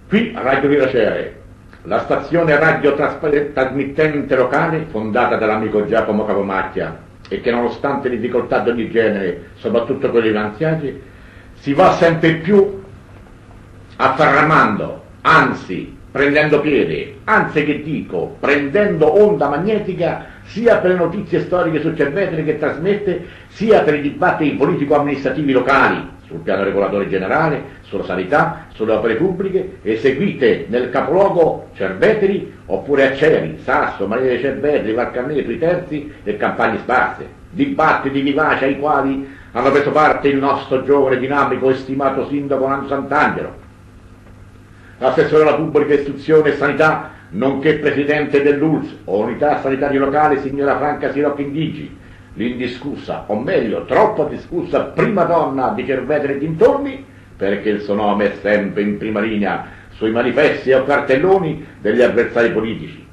Qui a Radio Riracere, la stazione radio trasmittente locale fondata dall'amico Giacomo Capomacchia e che nonostante difficoltà di ogni genere, soprattutto quelle finanziarie, si va sempre più affermando, anzi prendendo piede, anzi che dico, prendendo onda magnetica sia per le notizie storiche su Cerveteri che trasmette, sia per i dibattiti politico-amministrativi locali, sul piano regolatore generale, sulla sanità, sulle opere pubbliche, eseguite nel capoluogo Cerveteri, oppure a Ceri, Sasso, Maria dei Cerveteri, Valcarneto, i Terzi e campagne sparse. Dibattiti vivaci ai quali hanno preso parte il nostro giovane, dinamico e stimato sindaco Nando Sant'Angelo, l'assessore alla pubblica istruzione e sanità, nonché presidente dell'ULS, o Unità Sanitaria Locale, signora Franca Sirocchi Indigi, l'indiscussa, o meglio, troppo discussa prima donna di Cerveteri e dintorni, perché il suo nome è sempre in prima linea sui manifesti o cartelloni degli avversari politici.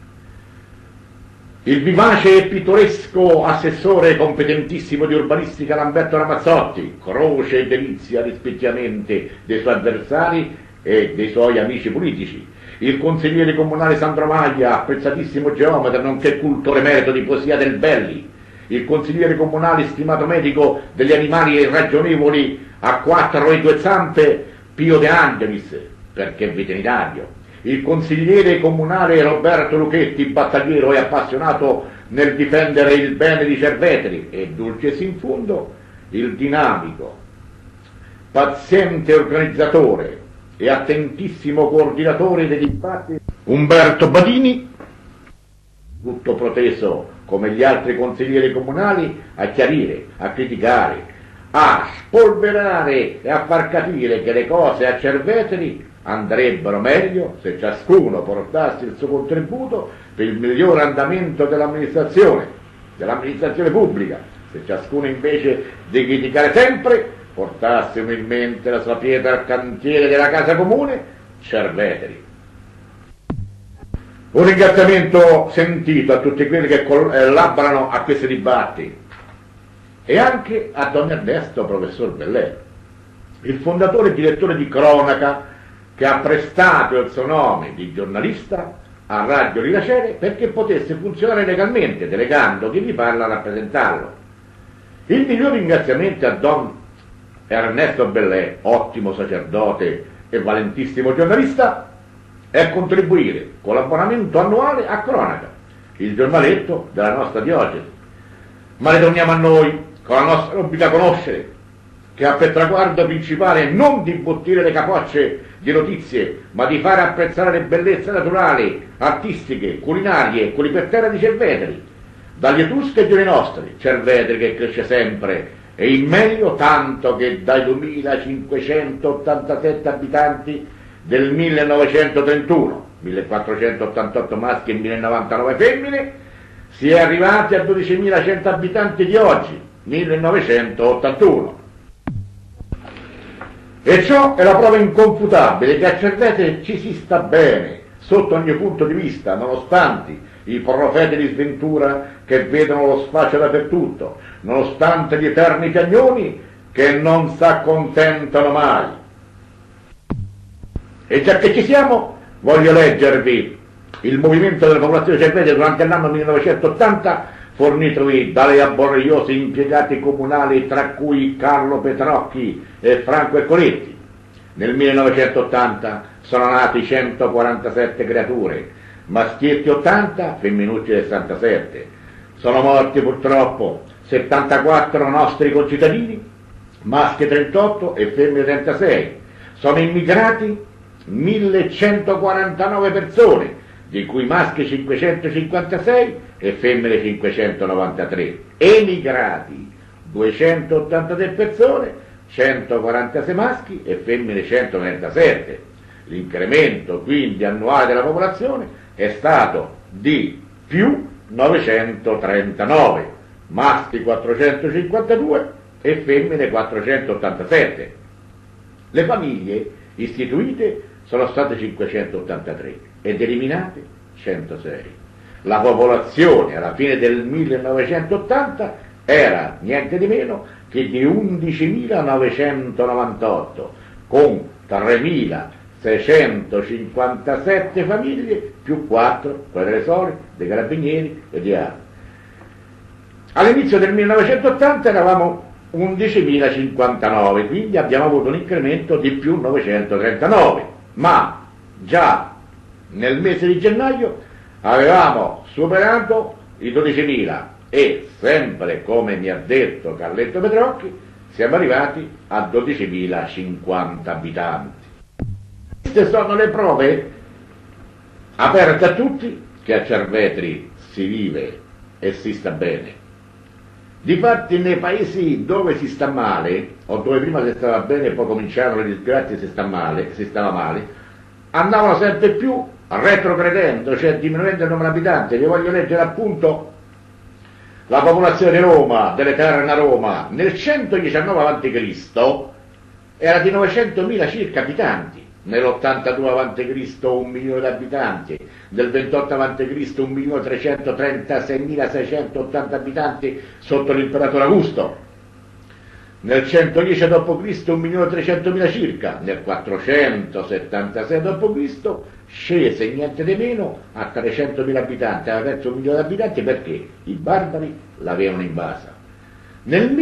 Il vivace e pittoresco assessore competentissimo di urbanistica Lamberto Ramazzotti, croce e delizia rispettivamente dei suoi avversari e dei suoi amici politici. Il consigliere comunale Sandro Maglia, apprezzatissimo geometra nonché cultore emerito di poesia del Belli. Il consigliere comunale stimato medico degli animali irragionevoli a quattro e due zampe Pio De Angelis, perché è veterinario. Il consigliere comunale Roberto Luchetti, battagliero e appassionato nel difendere il bene di Cerveteri, e dulcis in fundo il dinamico, paziente organizzatore e attentissimo coordinatore dei dibattiti Umberto Badini, tutto proteso come gli altri consiglieri comunali a chiarire, a criticare, a spolverare e a far capire che le cose a Cerveteri andrebbero meglio se ciascuno portasse il suo contributo per il migliore andamento dell'amministrazione pubblica, se ciascuno invece di criticare sempre portasse umilmente la sua pietra al cantiere della casa comune, Cerveteri. Un ringraziamento sentito a tutti quelli che collaborano a questi dibattiti e anche a Don Ernesto Professor Bellè, il fondatore e direttore di Cronaca, che ha prestato il suo nome di giornalista a Radio Riracere perché potesse funzionare legalmente, delegando chi vi parla a rappresentarlo. Il miglior ringraziamento a Don Ernesto Bellè, ottimo sacerdote e valentissimo giornalista, è contribuire con l'abbonamento annuale a Cronaca, il giornaletto della nostra diocesi. Ma ritorniamo a noi, con la nostra rubrica Conoscere, che ha per traguardo principale non di imbottire le capocce di notizie, ma di fare apprezzare le bellezze naturali, artistiche, culinarie, quelli per terra di Cerveteri, dagli Etruschi ai giorni nostri, Cerveteri che cresce sempre, e in meglio tanto che dai 2587 abitanti del 1931, 1488 maschi e 1099 femmine, si è arrivati a 12.100 abitanti di oggi, 1981. E ciò è la prova inconfutabile che a Cerveteri ci si sta bene, sotto ogni punto di vista, nonostante i profeti di sventura che vedono lo sfascio dappertutto, nonostante gli eterni cagnoni che non s'accontentano mai. E già che ci siamo, voglio leggervi il movimento della popolazione cerveteri durante l'anno 1980, fornitovi dalle laboriosi impiegati comunali, tra cui Carlo Petrocchi e Franco Ercoletti. Nel 1980 sono nati 147 creature, maschietti 80, femminucce 67. Sono morti purtroppo 74 nostri concittadini, maschi 38 e femmine 36. Sono immigrati 1149 persone, di cui maschi 556 e femmine 593. Emigrati 283 persone, 146 maschi e femmine 137. L'incremento quindi annuale della popolazione è stato di più 939, maschi 452 e femmine 487. Le famiglie istituite sono state 583 ed eliminate 106. La popolazione alla fine del 1980 era niente di meno che di 11.998, con 3.000 657 famiglie più 4, quelle delle Sole, dei Carabinieri e di altri. All'inizio del 1980 eravamo 11.059, quindi abbiamo avuto un incremento di più 939, ma già nel mese di gennaio avevamo superato i 12.000 e sempre, come mi ha detto Carletto Petrocchi, siamo arrivati a 12.050 abitanti. Queste sono le prove aperte a tutti che a Cervetri si vive e si sta bene. Difatti nei paesi dove si sta male, o dove prima si stava bene e poi cominciarono le disgrazie e si stava male, andavano sempre più retrogredendo, cioè diminuendo il numero di abitanti. Vi voglio leggere appunto la popolazione di Roma, dell'eterna Roma, nel 119 a.C. era di 900.000 circa abitanti, nell'82 a.C. 1 milione di abitanti, nel 28 a.C. 1.336.680 abitanti sotto l'imperatore Augusto, nel 110 d.C. 1.300.000 circa, nel 476 d.C. scese niente di meno a 300.000 abitanti, aveva perso 1 milione di abitanti perché i barbari l'avevano invasa. Nel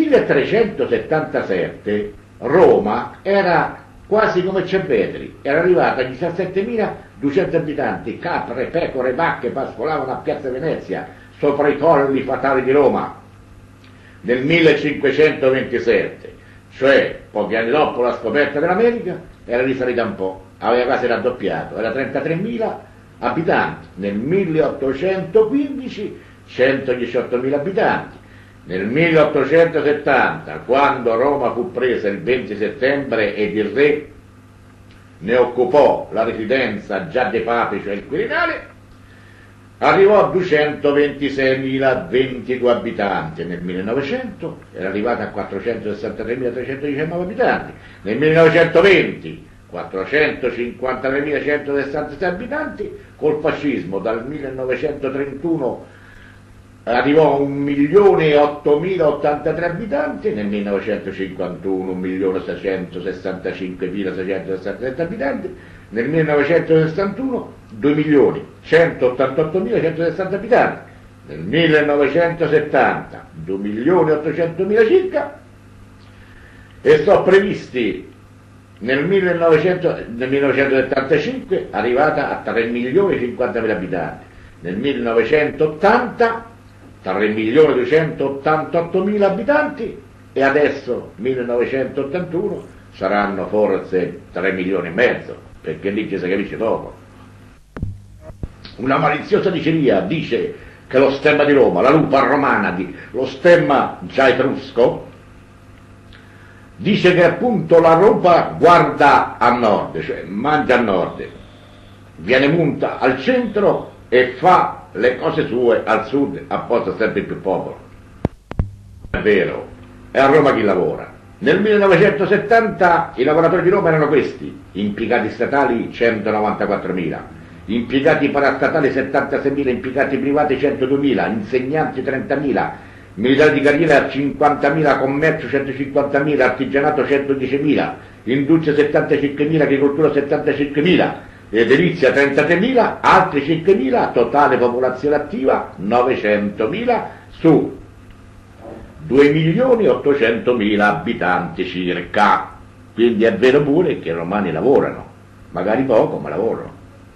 1377 Roma era quasi come Cervetri, era arrivata a 17.200 abitanti, capre, pecore, vacche pascolavano a Piazza Venezia, sopra i colli fatali di Roma. Nel 1527, cioè pochi anni dopo la scoperta dell'America, era risalita un po', aveva quasi raddoppiato, era 33.000 abitanti, nel 1815 118.000 abitanti, nel 1870, quando Roma fu presa il 20 settembre ed il re ne occupò la residenza già dei papi, cioè il Quirinale, arrivò a 226.022 abitanti, nel 1900 era arrivata a 463.319 abitanti, nel 1920 453.166 abitanti, col fascismo dal 1931 arrivò a 1.008.083 abitanti, nel 1951 1.665.667 abitanti, nel 1961 2.188.160 abitanti, nel 1970 2.800.000 circa, e sono previsti nel 1975 arrivata a 3.050.000 abitanti, nel 1980 3.288.000 abitanti e adesso 1981 saranno forse 3 milioni e mezzo, perché lì ci si capisce dopo. Una maliziosa diceria dice che lo stemma di Roma, la lupa romana, lo stemma già etrusco, dice che appunto la lupa guarda a nord, cioè mangia a nord, viene munta al centro e fa le cose sue al sud, apposta sempre più popolo. È vero, è a Roma chi lavora. Nel 1970 i lavoratori di Roma erano questi: impiegati statali 194.000, impiegati parastatali 76.000, impiegati privati 102.000, insegnanti 30.000, militari di carriera 50.000, commercio 150.000, artigianato 110.000, industria 75.000, agricoltura 75.000, edilizia 33.000, altri 5.000, totale popolazione attiva 900.000 su 2.800.000 abitanti circa. Quindi è vero pure che i romani lavorano, magari poco, ma lavorano.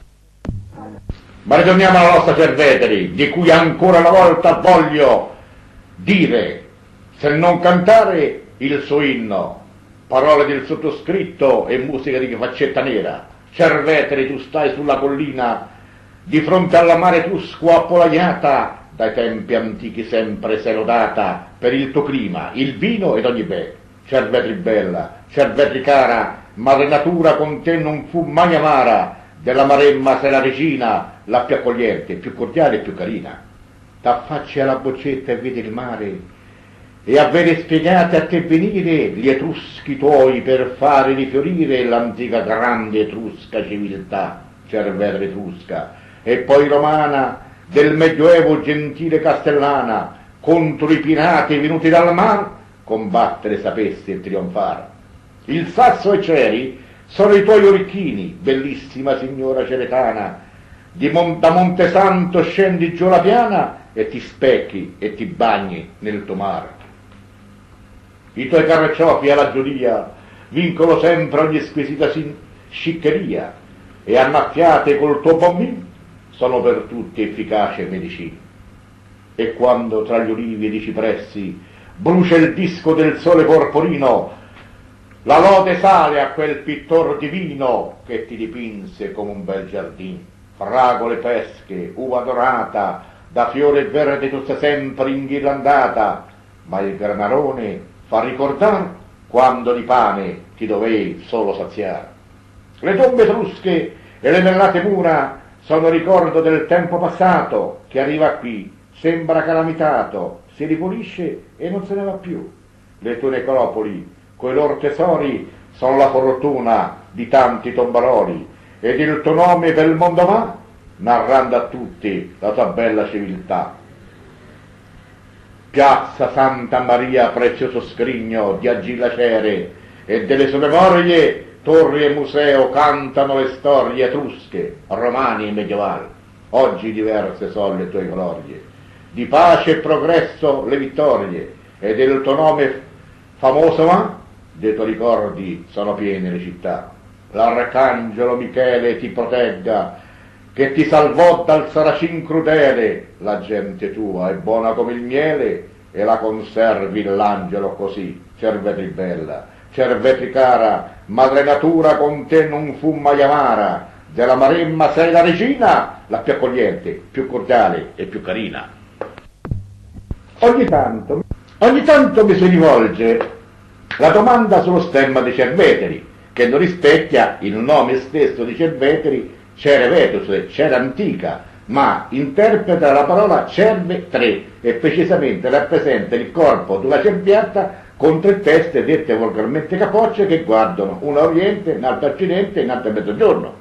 Ma ritorniamo alla nostra Cerveteri, di cui ancora una volta voglio dire, se non cantare, il suo inno, parole del sottoscritto e musica di Faccetta Nera. Cerveteri, tu stai sulla collina, di fronte alla mare etrusco appollaiata, dai tempi antichi sempre sei lodata per il tuo clima, il vino ed ogni bè. Cerveteri bella, Cerveteri cara, madre natura con te non fu mai amara, della Maremma sei la regina, la più accogliente, più cordiale e più carina. T'affacci alla boccetta e vedi il mare, e avere spiegate a te venire gli etruschi tuoi per fare rifiorire l'antica grande etrusca civiltà, Cerveteri etrusca, e poi romana, del medioevo gentile castellana, contro i pirati venuti dal mar, combattere sapessi e trionfare. Il Sasso e Ceri sono i tuoi orecchini, bellissima signora ceretana, da Montesanto scendi giù la piana e ti specchi e ti bagni nel tuo mare. I tuoi carroccioti alla giudia vincono sempre ogni squisita sciccheria e annaffiate col tuo bombin sono per tutti efficace medicina. E quando tra gli ulivi ed i cipressi brucia il disco del sole porporino, la lode sale a quel pittor divino che ti dipinse come un bel giardino. Fragole pesche, uva dorata, da fiore verde tutta sempre inghirlandata, ma il granarone fa ricordar quando di pane ti dovei solo saziare. Le tombe etrusche e le merlate mura sono ricordo del tempo passato che arriva qui, sembra calamitato, si ripulisce e non se ne va più. Le tue necropoli, coi loro tesori, sono la fortuna di tanti tombaroli, ed il tuo nome per il mondo va, narrando a tutti la tua bella civiltà. Piazza Santa Maria, prezioso scrigno di Agilla Cere, e delle sue memorie, torri e museo cantano le storie etrusche, romani e medievali. Oggi diverse sono le tue glorie, di pace e progresso le vittorie, e del tuo nome famoso ma, dei tuoi ricordi sono piene le città. L'arcangelo Michele ti protegga, che ti salvò dal saracin crudele, la gente tua è buona come il miele, e la conservi l'angelo così, cervetri bella, cervetri cara, madre natura con te non fu mai amara, della Maremma sei la regina, la più accogliente, più cordiale e più carina. Ogni tanto mi si rivolge la domanda sullo stemma dei Cerveteri, che non rispecchia il nome stesso di Cerveteri, Cerevetus, cera antica, ma interpreta la parola cerve tre e precisamente rappresenta il corpo di una cerbiatta con tre teste dette volgarmente capocce che guardano una a oriente, un'altra a occidente e un'altra a mezzogiorno.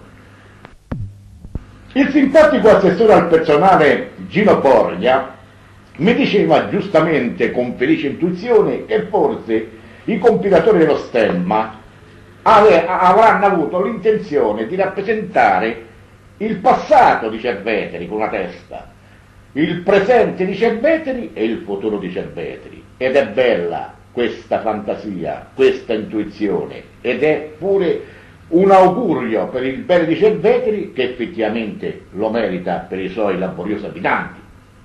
Il simpatico assessore al personale Gino Borgna mi diceva giustamente con felice intuizione che forse i compilatori dello stemma avranno avuto l'intenzione di rappresentare il passato di Cerveteri con una testa, il presente di Cerveteri e il futuro di Cerveteri. Ed è bella questa fantasia, questa intuizione, ed è pure un augurio per il bene di Cerveteri, che effettivamente lo merita per i suoi laboriosi abitanti.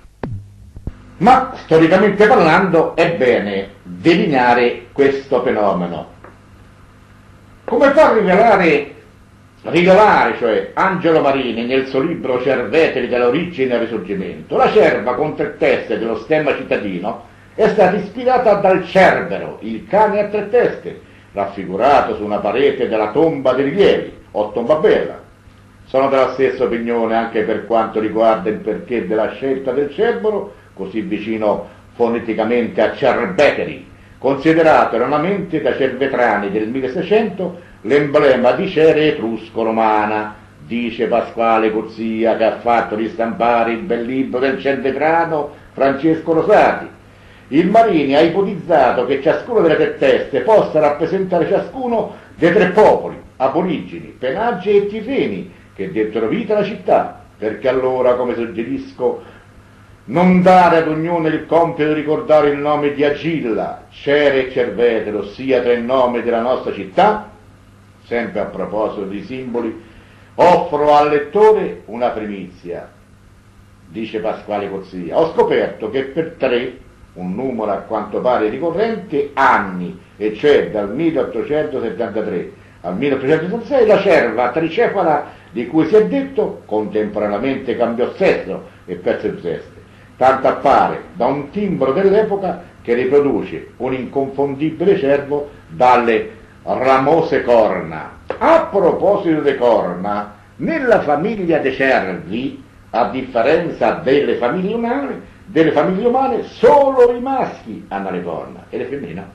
Ma storicamente parlando è bene delineare questo fenomeno. Come fa a rilevare, cioè, Angelo Marini nel suo libro Cerveteri dall'origine al risorgimento, la cerva con tre teste dello stemma cittadino è stata ispirata dal Cerbero, il cane a tre teste, raffigurato su una parete della tomba dei rilievi, o tomba bella. Sono della stessa opinione anche per quanto riguarda il perché della scelta del Cerbero, così vicino foneticamente a Cerveteri, considerato erroneamente da cervetrani del 1600 l'emblema di cere etrusco-romana, dice Pasquale Cozzia, che ha fatto ristampare il bel libro del cervetrano Francesco Rosati. Il Marini ha ipotizzato che ciascuna delle tre teste possa rappresentare ciascuno dei tre popoli, aborigeni, Penaggi e Tirreni, che dettero vita alla città, perché allora, come suggerisco, non dare ad ognuno il compito di ricordare il nome di Agilla, Cere e Cervetero, ossia tre nomi della nostra città. Sempre a proposito di simboli, offro al lettore una primizia, dice Pasquale Cozzia. Ho scoperto che per tre, un numero a quanto pare ricorrente, anni, e cioè dal 1873 al 1876, la cerva tricefala di cui si è detto contemporaneamente cambiò sesso e perse due teste. Tanto appare da un timbro dell'epoca che riproduce un inconfondibile cervo dalle ramose corna. A proposito di corna, nella famiglia dei cervi, a differenza delle famiglie umane, solo i maschi hanno le corna e le femmine no.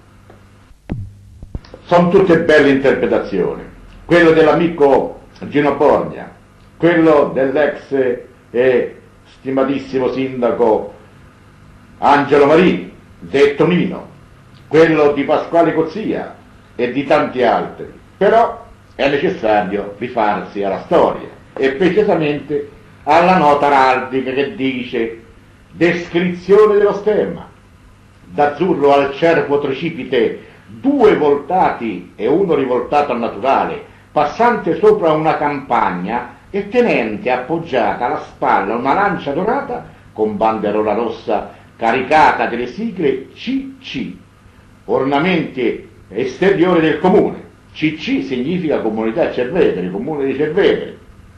Sono tutte belle interpretazioni. Quello dell'amico Gino Borgna, quello dell'ex e stimatissimo sindaco Angelo Marini, detto Nino, quello di Pasquale Cozzia e di tanti altri. Però è necessario rifarsi alla storia e precisamente alla nota araldica che dice: descrizione dello stemma, d'azzurro al cervo tricipite, 2 voltati e uno rivoltato al naturale, passante sopra una campagna e tenente appoggiata alla spalla una lancia dorata con banderola rossa caricata delle sigle CC, ornamenti esteriori del comune. CC significa Comunità Cerveteri, Comune di Cerveteri.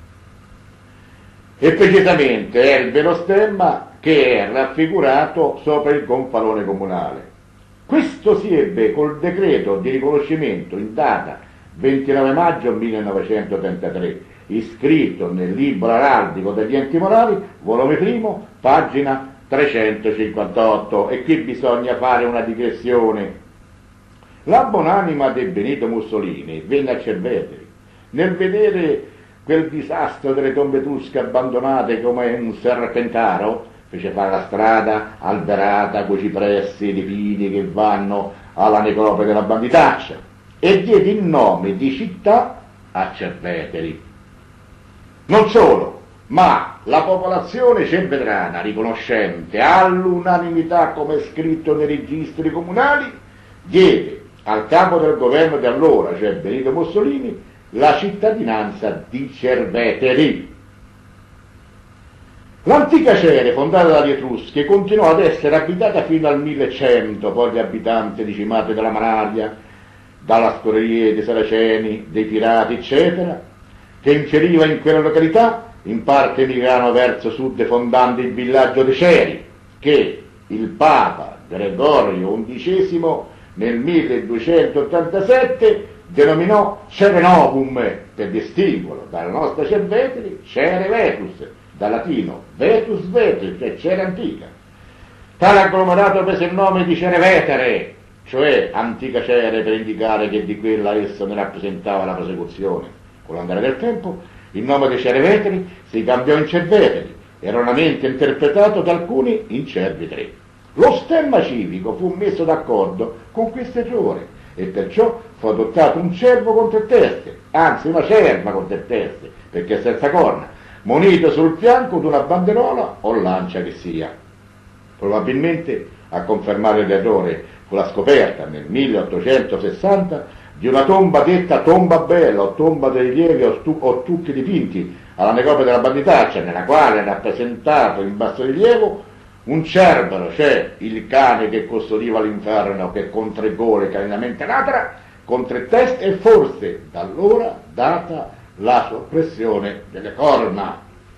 E precisamente è il vero stemma che è raffigurato sopra il gonfalone comunale. Questo si ebbe col decreto di riconoscimento in data 29 maggio 1933, iscritto nel libro araldico degli enti morali, volume primo, pagina 358, e qui bisogna fare una digressione. La buonanima di Benito Mussolini venne a Cerveteri. Nel vedere quel disastro delle tombe etrusche abbandonate come un serpentaro, fece fare la strada alberata coi cipressi di pini che vanno alla necropoli della banditaccia e diede il nome di città a Cerveteri. Non solo, ma la popolazione cervetrana, riconoscente all'unanimità come scritto nei registri comunali, diede al capo del governo di allora, cioè Benito Mussolini, la cittadinanza di Cerveteri. L'antica Cere, fondata dagli Etruschi, continuò ad essere abitata fino al 1100, poi gli abitanti decimati dalla malaria, dalla scorreria dei Saraceni, dei pirati, eccetera, che inferiva in quella località, in parte emigrarono verso sud fondando il villaggio di Ceri, che il Papa Gregorio XI nel 1287 denominò Cere Novum, per distinguerlo dalla nostra Cerveteri, Cere Vetus, dal latino Vetus Vetus, cioè Cere antica. Tale agglomerato prese il nome di Cerevetere, cioè antica Cere, per indicare che di quella essa ne rappresentava la prosecuzione. Con l'andare del tempo il nome di Cereveteri si cambiò in Cerveteri, erroneamente interpretato da alcuni in Cerveteri. Lo stemma civico fu messo d'accordo con questo errore e perciò fu adottato un cervo con 3 teste, anzi una cerva con 3 teste, perché senza corna, munito sul fianco di una banderola o lancia che sia. Probabilmente a confermare l'errore fu la scoperta nel 1860 di una tomba detta tomba bella o tomba dei rilievi o stucchi dipinti alla necropoli della banditaccia, nella quale è rappresentato in bassorilievo un cerbero, cioè il cane che custodiva l'inferno, che con 3 gole carinamente ladra, con 3 teste, e forse da allora data la soppressione delle corna.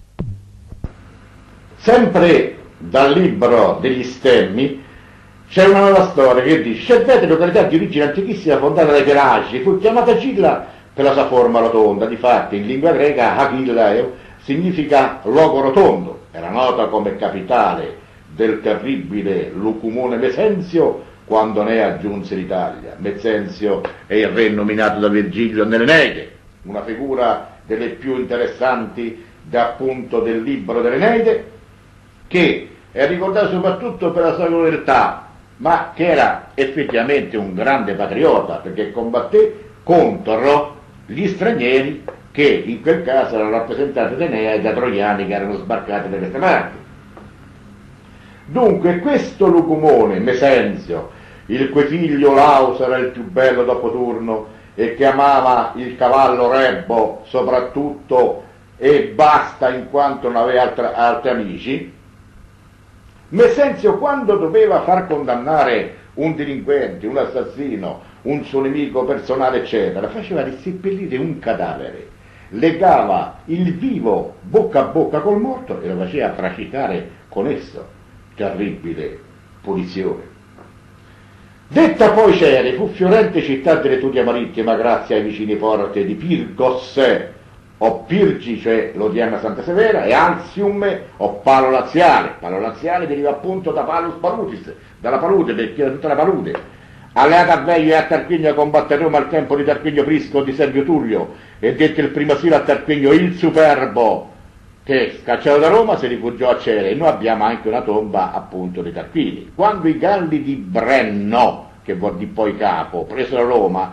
Sempre dal libro degli stemmi c'è una nuova storia che dice: Cerveteri, località di origine antichissima fondata dai Pelagi, fu chiamata Cilla per la sua forma rotonda. Difatti in lingua greca Achilleo significa luogo rotondo, era nota come capitale del terribile lucumone Mesenzio quando ne aggiunse l'Italia. Mesenzio è il re nominato da Virgilio nell'Eneide, una figura delle più interessanti appunto del libro dell'Eneide, che è ricordato soprattutto per la sua crudeltà, ma che era effettivamente un grande patriota, perché combatté contro gli stranieri che in quel caso erano rappresentati da Enea e da troiani che erano sbarcati da queste parti. Dunque questo lucumone Mesenzio, il cui figlio Laus era il più bello dopo Turno e che amava il cavallo Rebbo soprattutto e basta in quanto non aveva altri amici, Mesenzio, quando doveva far condannare un delinquente, un assassino, un suo nemico personale, eccetera, faceva riseppellire un cadavere, legava il vivo bocca a bocca col morto e lo faceva trafficare con esso. Terribile punizione. Detta poi Cere fu fiorente città dell'Eturia marittima grazie ai vicini porti di Pirgos o Pirgi, cioè l'odierna Santa Severa, e Anzium o Palo Laziale. Palo Laziale deriva appunto da Palus Palutis, dalla palude, perché era tutta la palude. Alleata a Veio e a Tarquinio combatté a Roma al tempo di Tarquinio Prisco di Servio Tullio e dette il primo asilo a Tarquinio il Superbo, che scacciato da Roma si rifugiò a Cere, e noi abbiamo anche una tomba appunto di Tarquini. Quando i Galli di Brenno, che vuol dire poi capo, presero Roma,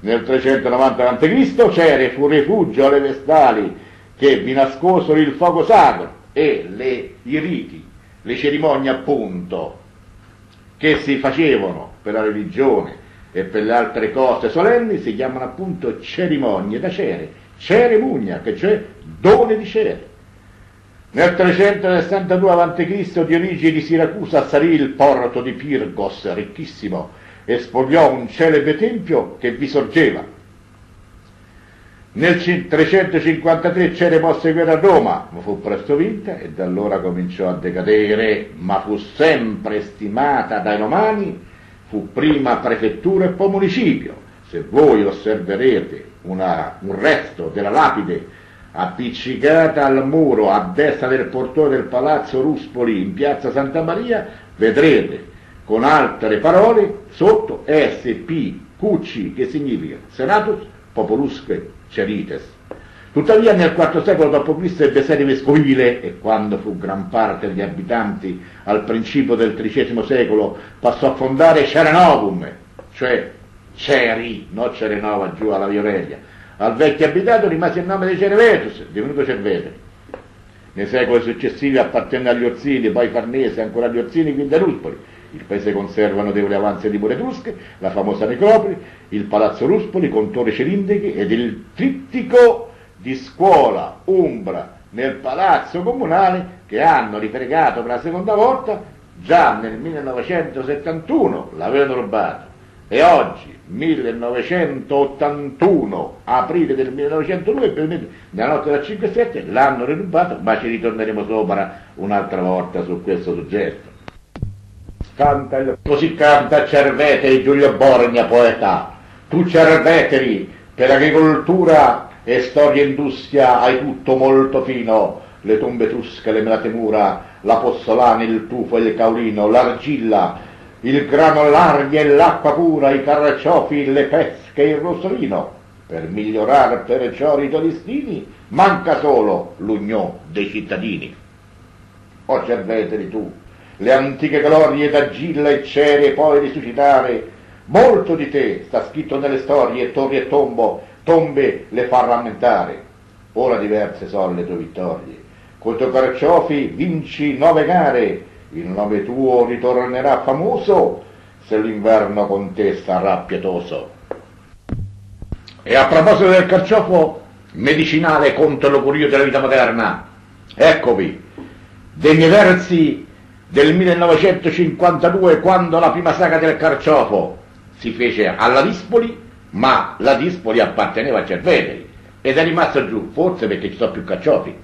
Nel 390 a.C. Cere fu rifugio alle vestali che vi nascosero il fuoco sacro e i riti, le cerimonie appunto che si facevano per la religione e per le altre cose solenni si chiamano appunto cerimonie da Cere, Cere Mugna, che cioè done di Cere. Nel 362 a.C. Dionigi di Siracusa assalì il porto di Pirgos, ricchissimo, e spogliò un celebre tempio che vi sorgeva. Nel 353 Cere mosse guerra a Roma, ma fu presto vinta e da allora cominciò a decadere, ma fu sempre stimata dai romani, fu prima prefettura e poi municipio. Se voi osserverete un resto della lapide appiccicata al muro a destra del portone del Palazzo Ruspoli in piazza Santa Maria, vedrete con altre parole sotto SPQC, che significa Senatus Populusque Cerites. Tuttavia nel IV secolo d.C. ebbe sede vescovile e quando fu gran parte degli abitanti al principio del XIII secolo passò a fondare Cerenovum, cioè Ceri, non Cerenova giù alla Via Aurelia. Al vecchio abitato rimase il nome di Cerevetus, divenuto Cerveteri. Nei secoli successivi appartenne agli Orsini, poi Farnese, ancora agli Orsini, quindi a Ruspoli. Il paese conserva notevoli avanzi di mura etrusche, la famosa necropoli, il palazzo Ruspoli con torri cilindriche ed il trittico di scuola Umbra nel palazzo comunale che hanno ripiegato per la seconda volta già nel 1971, l'avevano rubato. E oggi, 1981, aprile del 1902, nella notte del 5-7, l'hanno rirubato, ma ci ritorneremo sopra un'altra volta su questo soggetto. Così canta Cerveteri Giulio Borgna, poeta. Tu Cerveteri, per agricoltura e storia e industria hai tutto molto fino, le tombe etrusche, le melate mura, la pozzolana, il tufo e il caolino, l'argilla, il grano all'aria e l'acqua pura, i carciofi, le pesche e il rossolino. Per migliorare perciò i tuoi destini manca solo l'unione dei cittadini. O Cerveteri tu, le antiche glorie d'Agilla e Cere poi risuscitare, molto di te sta scritto nelle storie, torri e tombe le fa rammentare. Ora diverse sono le tue vittorie, coi tuoi carciofi vinci 9 gare, il nome tuo ritornerà famoso se l'inverno con te sarà pietoso. E a proposito del carciofo medicinale contro l'augurio della vita moderna, eccovi dei miei versi del 1952, quando la prima saga del carciofo si fece alla Dispoli, ma la Dispoli apparteneva a Cerveteri ed è rimasto giù, forse perché ci sono più carciofi.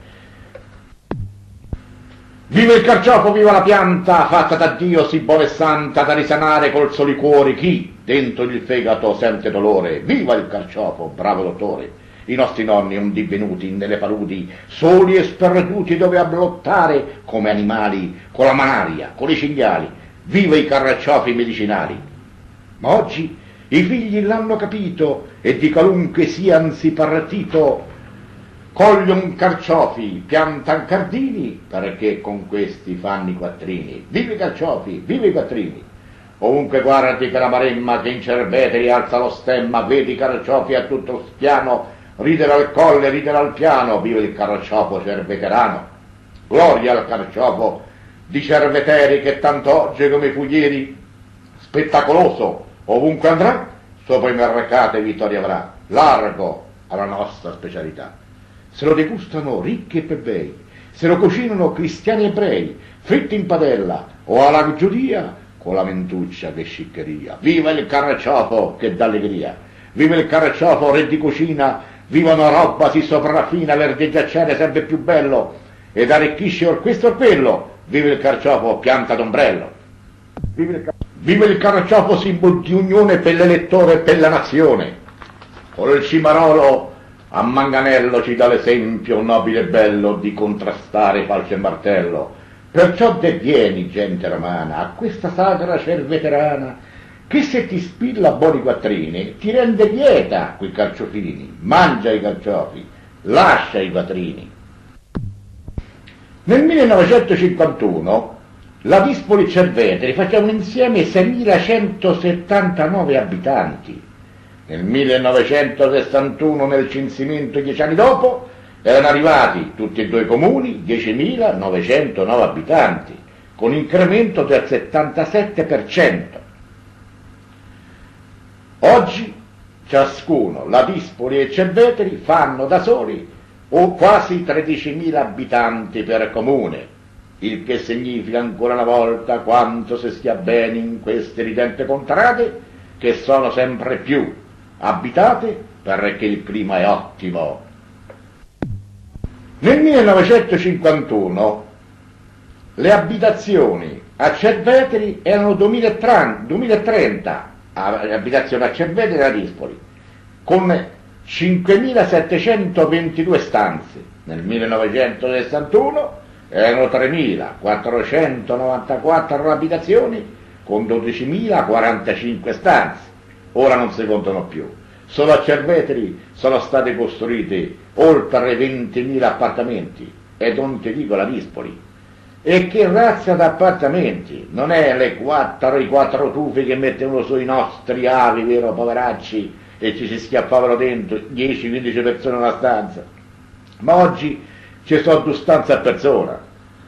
Viva il carciofo, viva la pianta, fatta da Dio sì buona e santa, da risanare col soli cuori chi dentro il fegato sente dolore. Viva il carciofo, bravo dottore! I nostri nonni un divenuti nelle paludi, soli e sperduti dove abblottare come animali, con la malaria, con i cinghiali. Viva i carciofi medicinali! Ma oggi i figli l'hanno capito e di qualunque siansi partito coglion carciofi, piantan cardini, perché con questi fanno i quattrini. Viva i carciofi, viva i quattrini! Ovunque guardi che la maremma che in Cerveteri alza lo stemma, vedi i carciofi a tutto spiano, ridere al colle, ridere al piano. Viva il carciofo cerveterano! Gloria al carciofo di Cerveteri che tanto oggi come fu ieri, spettacoloso, ovunque andrà, sopra i mercati vittoria avrà, largo alla nostra specialità. Se lo degustano ricchi e plebei, se lo cucinano cristiani ebrei, fritti in padella o alla giudia, con la mentuccia che sciccheria. Viva il carciofo che dà allegria! Viva il carciofo re di cucina! Viva una roba si sopraffina, verdeggiacciare sempre più bello ed arricchisce or questo or quello. Viva il carciofo pianta d'ombrello! Viva il carciofo simbolo di unione per l'elettore e per la nazione! Con il cimarolo a manganello ci dà l'esempio nobile e bello di contrastare falce e martello. Perciò devieni, gente romana, a questa sacra cerveterana, che se ti spilla buoni quattrini ti rende lieta quei carciofini. Mangia i carciofi, lascia i quattrini. Nel 1951 la Dispoli Cerveteri faceva un insieme 6.179 abitanti. nel 1961 nel censimento 10 anni dopo erano arrivati tutti e due i comuni 10.909 abitanti, con incremento del 77%. Oggi ciascuno, Ladispoli e Cerveteri, fanno da soli o quasi 13.000 abitanti per comune, il che significa ancora una volta quanto si stia bene in queste ridente contrade, che sono sempre più abitate perché il clima è ottimo. Nel 1951 le abitazioni a Cerveteri erano 2030 abitazioni a Cerveteri e a Ladispoli, con 5.722 stanze. Nel 1961 erano 3.494 abitazioni con 12.045 stanze. Ora non si contano più. Solo a Cerveteri sono state costruite oltre 20.000 appartamenti, e non ti dico Ladispoli. E che razza d'appartamenti? Non è i quattro tufi che mettevano sui nostri avi, vero, poveracci, e ci si schiaffavano dentro 10-15 persone in una stanza. Ma oggi ci sono 2 stanze a persona.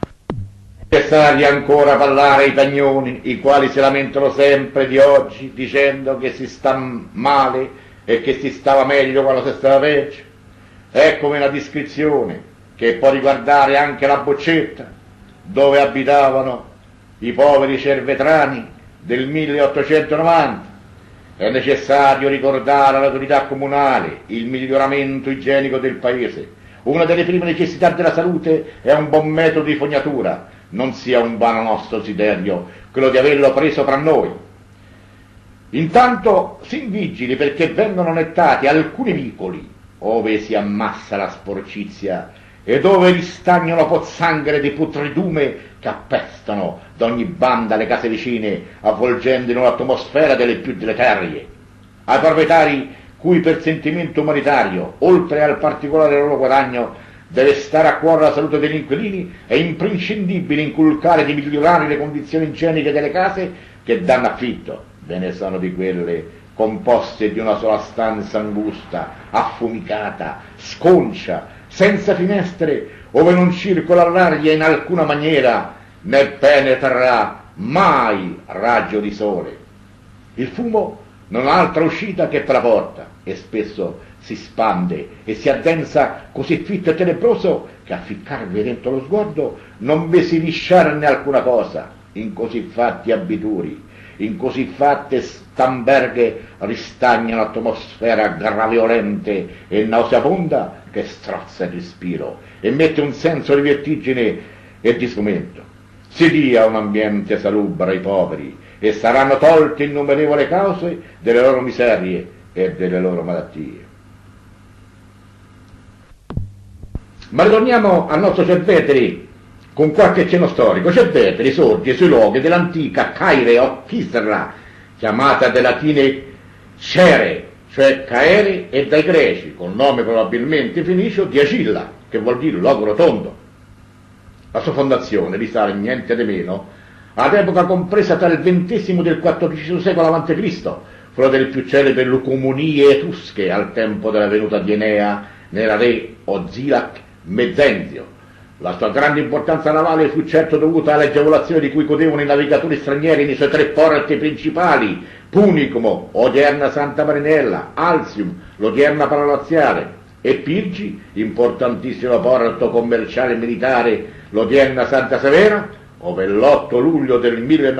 È necessario ancora parlare ai tagnoni, i quali si lamentano sempre di oggi, dicendo che si sta male e che si stava meglio quando si stava peggio. Eccomi una descrizione che può riguardare anche la Boccetta, dove abitavano i poveri cervetrani del 1890. È necessario ricordare all'autorità comunale il miglioramento igienico del paese. Una delle prime necessità della salute è un buon metodo di fognatura. Non sia un vano nostro desiderio quello di averlo preso fra noi. Intanto si vigili perché vengono nettati alcuni vicoli ove si ammassa la sporcizia e dove ristagnano pozzanghere di putridume che appestano da ogni banda le case vicine, avvolgendo in un'atmosfera delle più deleterie. Ai proprietari cui per sentimento umanitario, oltre al particolare loro guadagno, deve stare a cuore la salute degli inquilini, è imprescindibile inculcare di migliorare le condizioni igieniche delle case che danno affitto. Ve ne sono di quelle composte di una sola stanza angusta, affumicata, sconcia, senza finestre, ove non circola l'aria in alcuna maniera, né penetrerà mai raggio di sole. Il fumo non ha altra uscita che per la porta, e spesso si spande e si addensa così fitto e tenebroso che a ficcarvi dentro lo sguardo non vi si discerne alcuna cosa. In così fatti abituri, in così fatte stamberghe ristagna un'atmosfera graviolente e nauseabonda che strozza il respiro e mette un senso di vertigine e di sgomento. Si dia un ambiente salubre ai poveri e saranno tolte innumerevoli cause delle loro miserie e delle loro malattie. Ma ritorniamo al nostro Cerveteri con qualche cenno storico. Cerveteri sorge sui luoghi dell'antica Caire o Kisra, chiamata dai latini Cere, cioè Caere, e dai greci, col nome probabilmente fenicio di Acilla, che vuol dire luogo rotondo. La sua fondazione risale niente di meno ad epoca compresa tra il XX e il XIV secolo a.C., quello delle più celebre lucumonie etrusche al tempo della venuta di Enea nella re Ozilac Mezenzio. La sua grande importanza navale fu certo dovuta alle agevolazioni di cui godevano i navigatori stranieri nei suoi 3 porti principali: Punicum, odierna Santa Marinella; Alsium, l'odierna Palalaziale; e Pirgi, importantissimo porto commerciale e militare, l'odierna Santa Severa, ove l'8 luglio del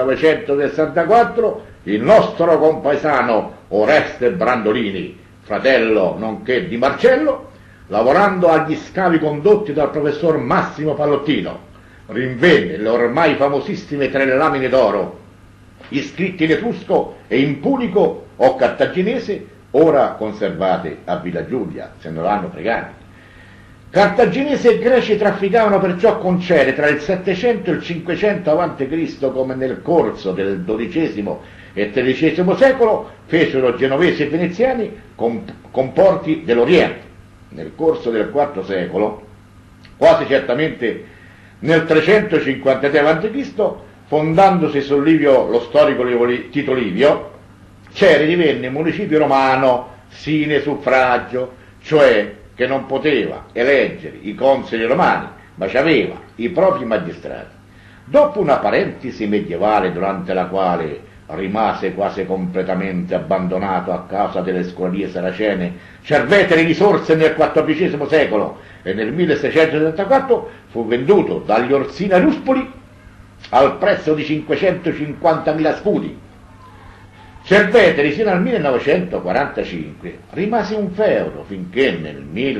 1964 il nostro compaesano Oreste Brandolini, fratello nonché di Marcello, lavorando agli scavi condotti dal professor Massimo Pallottino, rinvenne le ormai famosissime 3 lamine d'oro, iscritte in etrusco e in punico o cartaginese, ora conservate a Villa Giulia, se non l'hanno fregati. Cartaginesi e greci trafficavano perciò con cere tra il 700 e il 500 a.C., come nel corso del XII e XIII secolo fecero genovesi e veneziani con porti dell'Oriente. Nel corso del IV secolo, quasi certamente nel 353 a.C., fondandosi su Livio, lo storico Tito Livio, Cere divenne municipio romano sine suffragio, cioè che non poteva eleggere i consoli romani, ma c'aveva i propri magistrati. Dopo una parentesi medievale durante la quale rimase quasi completamente abbandonato a causa delle scuolie saracene, Cerveteri risorse nel XIV secolo e nel 1674 fu venduto dagli Orsini a Ruspoli al prezzo di 550.000 scudi. Cerveteri fino al 1945 rimase un feudo finché nel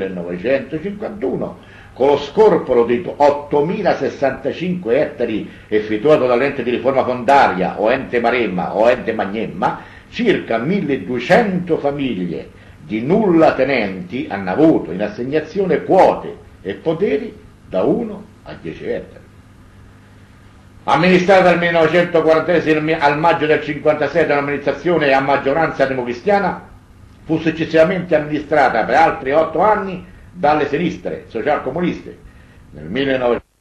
1951, con lo scorporo di 8.065 ettari effettuato dall'ente di riforma fondaria o ente Maremma o ente Magnemma, circa 1.200 famiglie di nulla tenenti hanno avuto in assegnazione quote e poteri da 1 a 10 ettari. Amministrata dal 1946 al maggio del 1956 da un'amministrazione a maggioranza democristiana, fu successivamente amministrata per altri 8 anni dalle sinistre socialcomuniste. Nel 1900